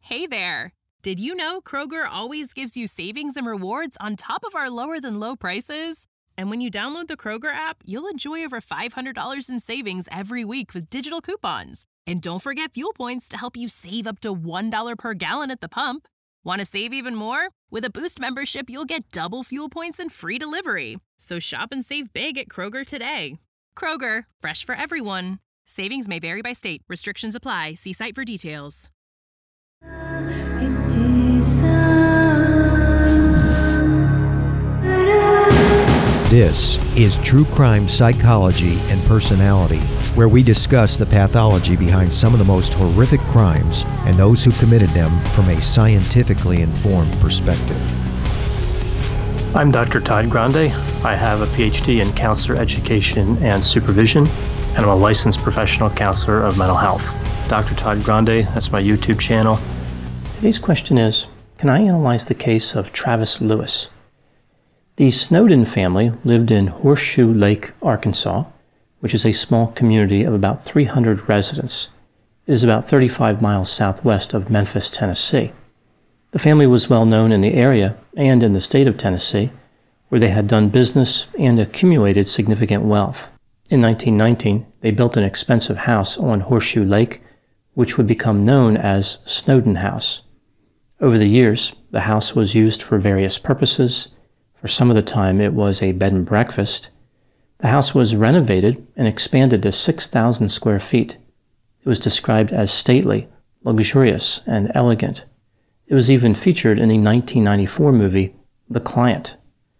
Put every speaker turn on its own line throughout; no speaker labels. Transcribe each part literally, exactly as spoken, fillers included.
Hey there! Did you know Kroger always gives you savings and rewards on top of our lower-than-low prices? And when you download the Kroger app, you'll enjoy over five hundred dollars in savings every week with digital coupons. And don't forget fuel points to help you save up to one dollar per gallon at the pump. Want to save even more? With a Boost membership, you'll get double fuel points and free delivery. So shop and save big at Kroger today. Kroger, fresh for everyone. Savings may vary by state. Restrictions apply. See site for details.
This is True Crime Psychology and Personality, where we discuss the pathology behind some of the most horrific crimes and those who committed them from a scientifically informed perspective.
I'm Doctor Todd Grande. I have a P H D in counselor education and supervision, and I'm a licensed professional counselor of mental health. Doctor Todd Grande, that's my YouTube channel. Today's question is, can I analyze the case of Travis Lewis? The Snowden family lived in Horseshoe Lake, Arkansas, which is a small community of about three hundred residents. It is about thirty-five miles southwest of Memphis, Tennessee. The family was well known in the area and in the state of Tennessee, where they had done business and accumulated significant wealth. In nineteen nineteen, they built an expensive house on Horseshoe Lake, which would become known as Snowden House. Over the years, the house was used for various purposes. For some of the time, it was a bed and breakfast. The house was renovated and expanded to six thousand square feet. It was described as stately, luxurious, and elegant. It was even featured in the nineteen ninety-four movie, The Client.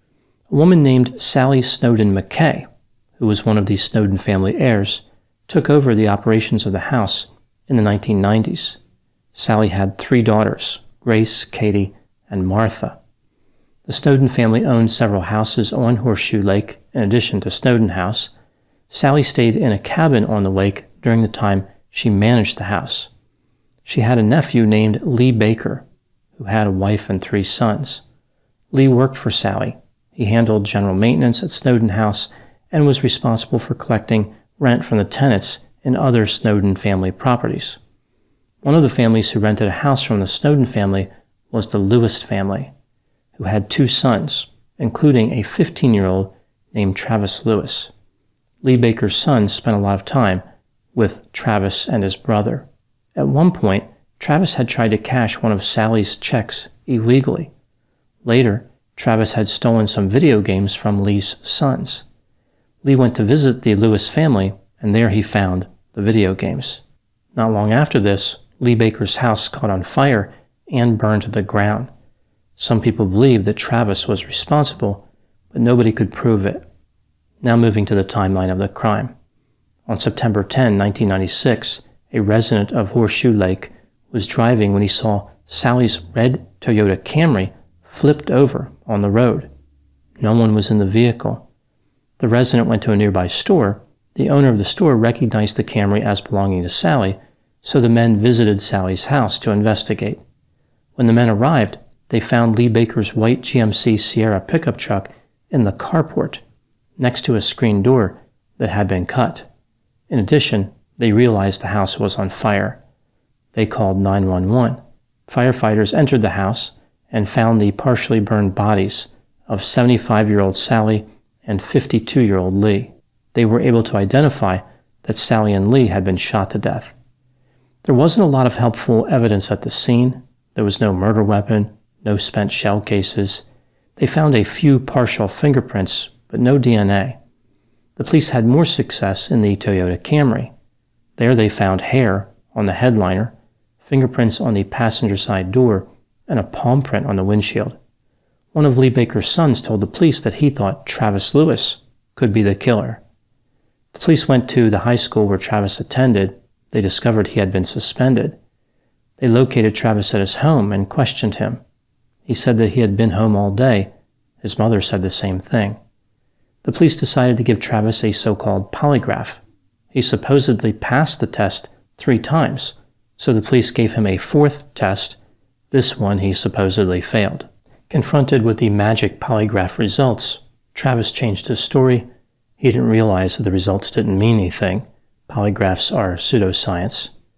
A woman named Sally Snowden McKay, who was one of the Snowden family heirs, took over the operations of the house in the nineteen nineties. Sally had three daughters, Grace, Katie, and Martha. The Snowden family owned several houses on Horseshoe Lake in addition to Snowden House. Sally stayed in a cabin on the lake during the time she managed the house. She had a nephew named Lee Baker, who had a wife and three sons. Lee worked for Sally. He handled general maintenance at Snowden House and was responsible for collecting rent from the tenants in other Snowden family properties. One of the families who rented a house from the Snowden family was the Lewis family, who had two sons, including a fifteen-year-old named Travis Lewis. Lee Baker's son spent a lot of time with Travis and his brother. At one point, Travis had tried to cash one of Sally's checks illegally. Later, Travis had stolen some video games from Lee's sons. Lee went to visit the Lewis family, and there he found the video games. Not long after this, Lee Baker's house caught on fire and burned to the ground. Some people believe that Travis was responsible, but nobody could prove it. Now moving to the timeline of the crime. On September tenth, nineteen ninety-six, a resident of Horseshoe Lake was driving when he saw Sally's red Toyota Camry flipped over on the road. No one was in the vehicle. The resident went to a nearby store. The owner of the store recognized the Camry as belonging to Sally, so the men visited Sally's house to investigate. When the men arrived, they found Lee Baker's white G M C Sierra pickup truck in the carport, next to a screen door that had been cut. In addition, they realized the house was on fire. They called nine one one. Firefighters entered the house and found the partially burned bodies of seventy-five-year-old Sally and fifty-two-year-old Lee. They were able to identify that Sally and Lee had been shot to death. There wasn't a lot of helpful evidence at the scene. There was no murder weapon, no spent shell cases. They found a few partial fingerprints, but no D N A. The police had more success in the Toyota Camry. There they found hair on the headliner, fingerprints on the passenger side door, and a palm print on the windshield. One of Lee Baker's sons told the police that he thought Travis Lewis could be the killer. The police went to the high school where Travis attended. They discovered he had been suspended. They located Travis at his home and questioned him. He said that he had been home all day. His mother said the same thing. The police decided to give Travis a so-called polygraph. He supposedly passed the test three times, so the police gave him a fourth test. This one he supposedly failed. Confronted with the magic polygraph results, Travis changed his story. He didn't realize that the results didn't mean anything. Polygraphs are pseudoscience.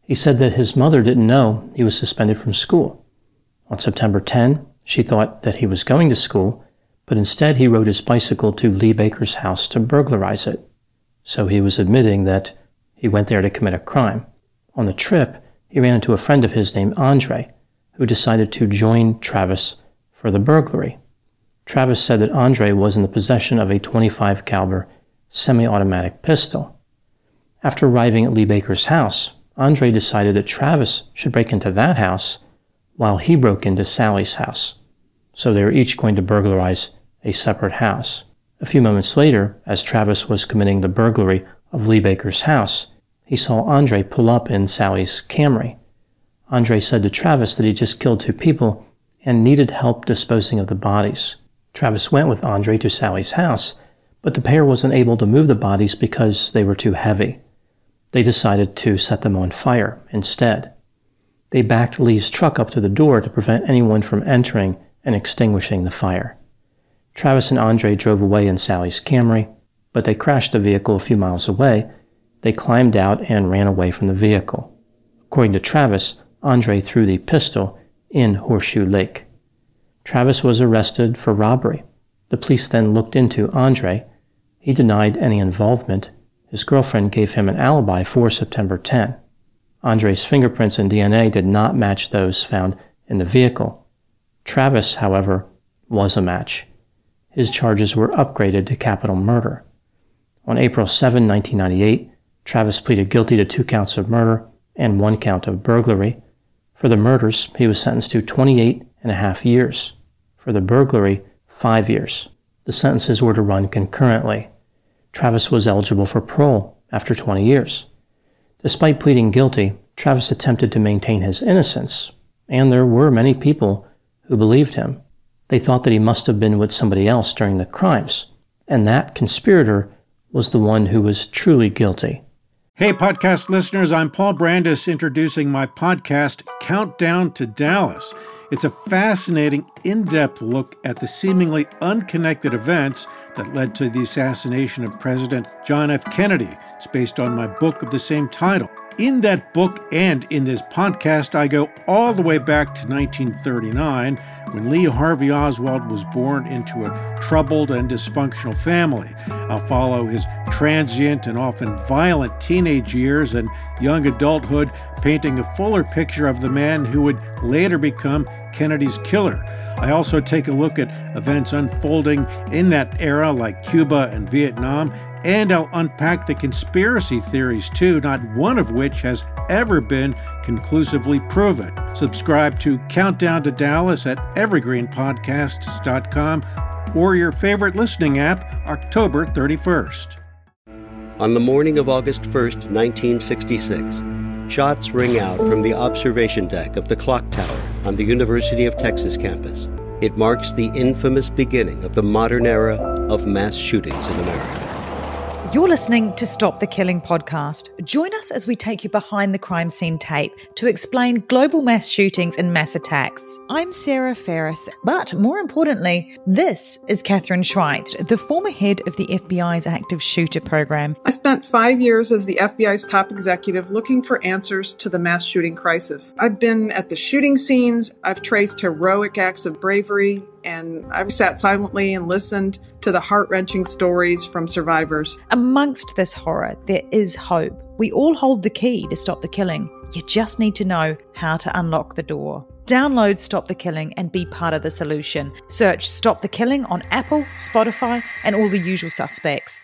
He said that his mother didn't know he was suspended from school. On September tenth, she thought that he was going to school, but instead he rode his bicycle to Lee Baker's house to burglarize it. So he was admitting that he went there to commit a crime. On the trip, he ran into a friend of his named Andre, who decided to join Travis for the burglary. Travis said that Andre was in the possession of a twenty-five caliber semi-automatic pistol. After arriving at Lee Baker's house, Andre decided that Travis should break into that house while he broke into Sally's house. So they were each going to burglarize a separate house. A few moments later, as Travis was committing the burglary of Lee Baker's house, he saw Andre pull up in Sally's Camry. Andre said to Travis that he just killed two people and needed help disposing of the bodies. Travis went with Andre to Sally's house, but the pair wasn't able to move the bodies because they were too heavy. They decided to set them on fire instead. They backed Lee's truck up to the door to prevent anyone from entering and extinguishing the fire. Travis and Andre drove away in Sally's Camry, but they crashed the vehicle a few miles away. They climbed out and ran away from the vehicle. According to Travis, Andre threw the pistol in Horseshoe Lake. Travis was arrested for robbery. The police then looked into Andre. He denied any involvement. His girlfriend gave him an alibi for September tenth. Andre's fingerprints and D N A did not match those found in the vehicle. Travis, however, was a match. His charges were upgraded to capital murder. On April seventh, nineteen ninety-eight, Travis pleaded guilty to two counts of murder and one count of burglary. For the murders, he was sentenced to twenty-eight and a half years. For the burglary, five years. The sentences were to run concurrently. Travis was eligible for parole after twenty years. Despite pleading guilty, Travis attempted to maintain his innocence, and there were many people who believed him. They thought that he must have been with somebody else during the crimes, and that conspirator was the one who was truly guilty.
Hey, podcast listeners, I'm Paul Brandis introducing my podcast, Countdown to Dallas. It's a fascinating, in-depth look at the seemingly unconnected events that led to the assassination of President John F. Kennedy. It's based on my book of the same title. In that book and in this podcast, I go all the way back to nineteen thirty-nine, when Lee Harvey Oswald was born into a troubled and dysfunctional family. I'll follow his transient and often violent teenage years and young adulthood, painting a fuller picture of the man who would later become Kennedy's killer. I also take a look at events unfolding in that era like Cuba and Vietnam, and I'll unpack the conspiracy theories too, not one of which has ever been conclusively proven. Subscribe to Countdown to Dallas at evergreen podcasts dot com or your favorite listening app, October thirty-first.
On the morning of August first, nineteen sixty-six, shots ring out from the observation deck of the clock tower on the University of Texas campus. It marks the infamous beginning of the modern era of mass shootings in America.
You're listening to Stop the Killing podcast. Join us as we take you behind the crime scene tape to explain global mass shootings and mass attacks. I'm Sarah Ferris, but more importantly, this is Catherine Schweit, the former head of the F B I's active shooter program.
I spent five years as the F B I's top executive looking for answers to the mass shooting crisis. I've been at the shooting scenes, I've traced heroic acts of bravery, and I've sat silently and listened to the heart-wrenching stories from survivors.
Amongst this horror, there is hope. We all hold the key to stop the killing. You just need to know how to unlock the door. Download Stop the Killing and be part of the solution. Search Stop the Killing on Apple, Spotify, and all the usual suspects.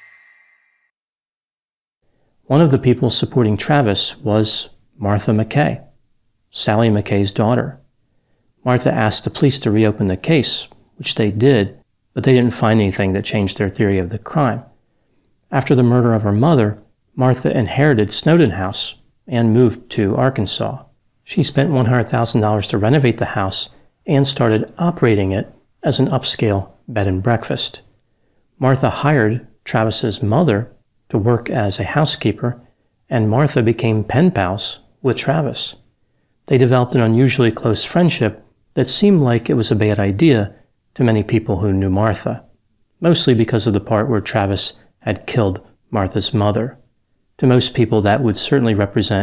One of the people supporting Travis was Martha McKay, Sally McKay's daughter. Martha asked the police to reopen the case, which they did, but they didn't find anything that changed their theory of the crime. After the murder of her mother, Martha inherited Snowden House and moved to Arkansas. She spent one hundred thousand dollars to renovate the house and started operating it as an upscale bed and breakfast. Martha hired Travis's mother to work as a housekeeper, and Martha became pen pals with Travis. They developed an unusually close friendship that seemed like it was a bad idea to many people who knew Martha, mostly because of the part where Travis had killed Martha's mother. To most people, that would certainly represent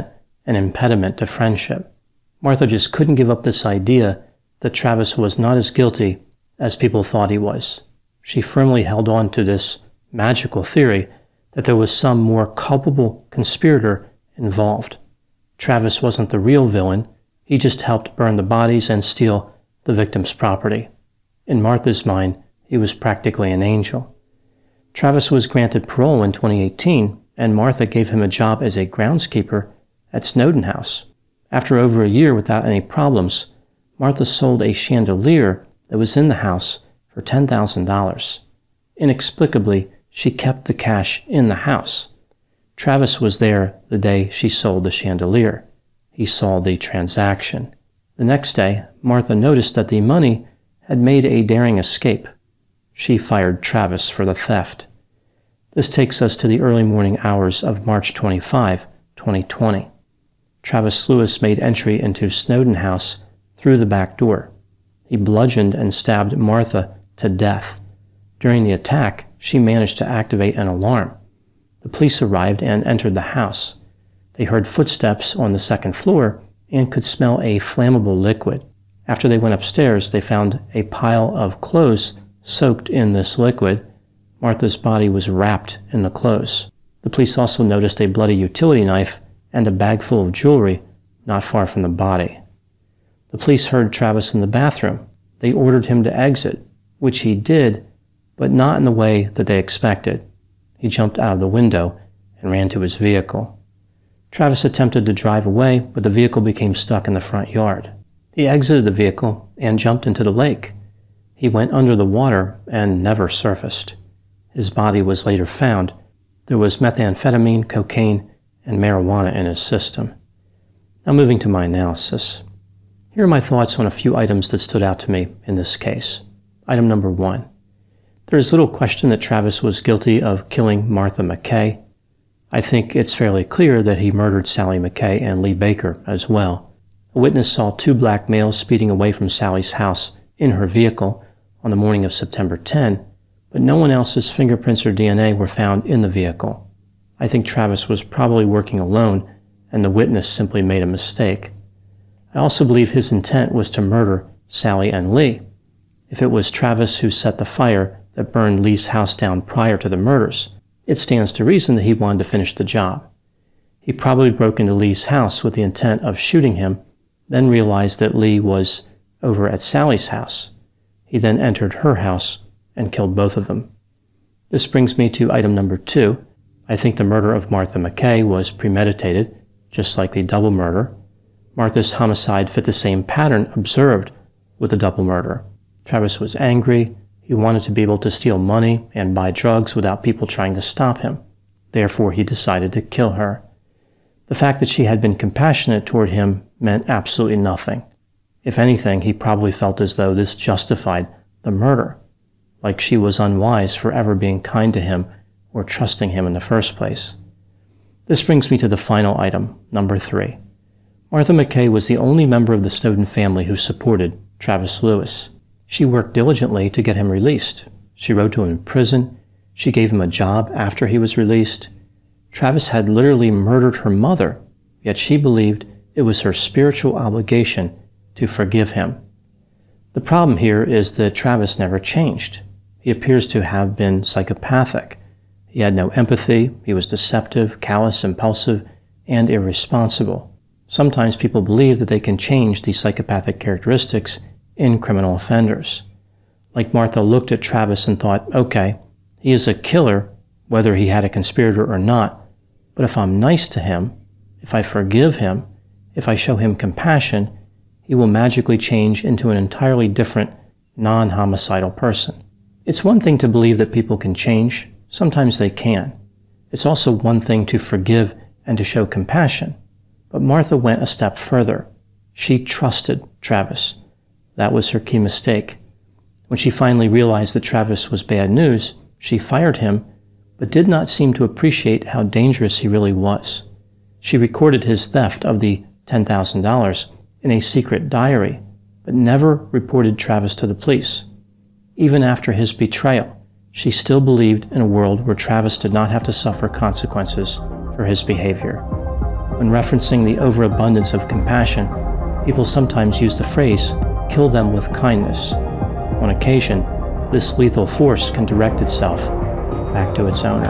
an impediment to friendship. Martha just couldn't give up this idea that Travis was not as guilty as people thought he was. She firmly held on to this magical theory that there was some more culpable conspirator involved. Travis wasn't the real villain. He just helped burn the bodies and steal the victim's property. In Martha's mind, he was practically an angel. Travis was granted parole in twenty eighteen, and Martha gave him a job as a groundskeeper at Snowden House. After over a year without any problems, Martha sold a chandelier that was in the house for ten thousand dollars. Inexplicably, she kept the cash in the house. Travis was there the day she sold the chandelier. He saw the transaction. The next day, Martha noticed that the money had made a daring escape. She fired Travis for the theft. This takes us to the early morning hours of March twenty-fifth, twenty twenty. Travis Lewis made entry into Snowden House through the back door. He bludgeoned and stabbed Martha to death. During the attack, she managed to activate an alarm. The police arrived and entered the house. They heard footsteps on the second floor and could smell a flammable liquid. After they went upstairs, they found a pile of clothes soaked in this liquid. Martha's body was wrapped in the clothes. The police also noticed a bloody utility knife and a bag full of jewelry not far from the body. The police heard Travis in the bathroom. They ordered him to exit, which he did, but not in the way that they expected. He jumped out of the window and ran to his vehicle. Travis attempted to drive away, but the vehicle became stuck in the front yard. He exited the vehicle and jumped into the lake. He went under the water and never surfaced. His body was later found. There was methamphetamine, cocaine, and marijuana in his system. Now moving to my analysis. Here are my thoughts on a few items that stood out to me in this case. Item number one. There is little question that Travis was guilty of killing Martha McKay. I think it's fairly clear that he murdered Sally McKay and Lee Baker as well. A witness saw two black males speeding away from Sally's house in her vehicle on the morning of September tenth, but no one else's fingerprints or D N A were found in the vehicle. I think Travis was probably working alone, and the witness simply made a mistake. I also believe his intent was to murder Sally and Lee. If it was Travis who set the fire that burned Lee's house down prior to the murders, it stands to reason that he wanted to finish the job. He probably broke into Lee's house with the intent of shooting him, then realized that Lee was over at Sally's house. He then entered her house and killed both of them. This brings me to item number two. I think the murder of Martha McKay was premeditated, just like the double murder. Martha's homicide fit the same pattern observed with the double murder. Travis was angry. He wanted to be able to steal money and buy drugs without people trying to stop him. Therefore, he decided to kill her. The fact that she had been compassionate toward him meant absolutely nothing. If anything, he probably felt as though this justified the murder, like she was unwise for ever being kind to him or trusting him in the first place. This brings me to the final item, number three. Martha McKay was the only member of the Snowden family who supported Travis Lewis. She worked diligently to get him released. She wrote to him in prison. She gave him a job after he was released. Travis had literally murdered her mother, yet she believed it was her spiritual obligation to forgive him. The problem here is that Travis never changed. He appears to have been psychopathic. He had no empathy. He was deceptive, callous, impulsive, and irresponsible. Sometimes people believe that they can change these psychopathic characteristics in criminal offenders. Like Martha looked at Travis and thought, okay, he is a killer, whether he had a conspirator or not, but if I'm nice to him, if I forgive him, if I show him compassion, he will magically change into an entirely different, non-homicidal person. It's one thing to believe that people can change. Sometimes they can. It's also one thing to forgive and to show compassion. But Martha went a step further. She trusted Travis. That was her key mistake. When she finally realized that Travis was bad news, she fired him, but did not seem to appreciate how dangerous he really was. She recorded his theft of the ten thousand dollars in a secret diary, but never reported Travis to the police. Even after his betrayal, she still believed in a world where Travis did not have to suffer consequences for his behavior. When referencing the overabundance of compassion, people sometimes use the phrase, kill them with kindness. On occasion, this lethal force can direct itself back to its owner.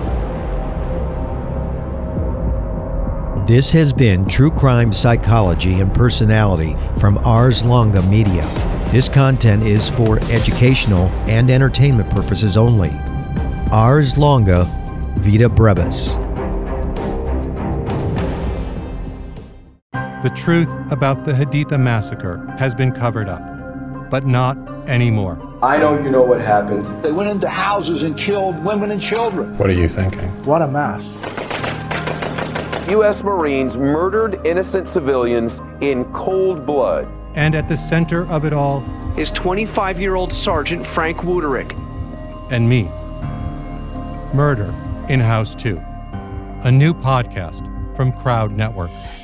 This has been True Crime Psychology and Personality from Ars Longa Media. This content is for educational and entertainment purposes only. Ars Longa, Vita Brevis.
The truth about the Haditha massacre has been covered up, but not anymore.
I know you know what happened.
They went into houses and killed women and children.
What are you thinking?
What a mess.
U S Marines murdered innocent civilians in cold blood.
And at the center of it all
is twenty-five-year-old Sergeant Frank Wuterich.
And me. Murder in House two. A new podcast from Crowd Network.